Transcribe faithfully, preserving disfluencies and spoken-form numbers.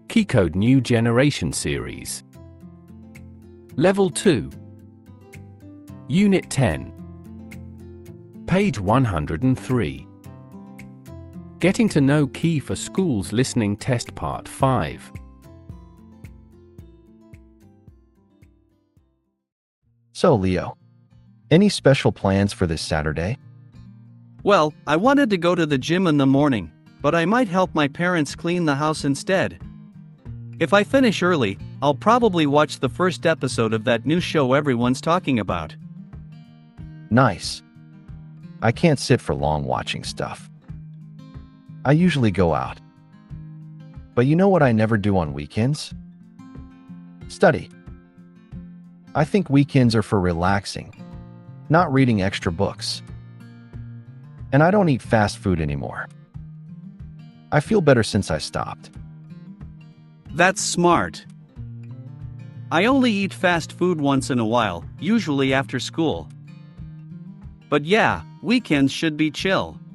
KeyCode New Generation Series. Level two. Unit ten. Page one hundred three. Getting to know Key for Schools Listening Test Part five. So, Leo, any special plans for this Saturday? Well, I wanted to go to the gym in the morning, but I might help my parents clean the house instead. If I finish early, I'll probably watch the first episode of that new show everyone's talking about. Nice. I can't sit for long watching stuff. I usually go out. But you know what I never do on weekends? Study. I think weekends are for relaxing, not reading extra books. And I don't eat fast food anymore. I feel better since I stopped. That's smart. I only eat fast food once in a while, usually after school. But yeah, weekends should be chill.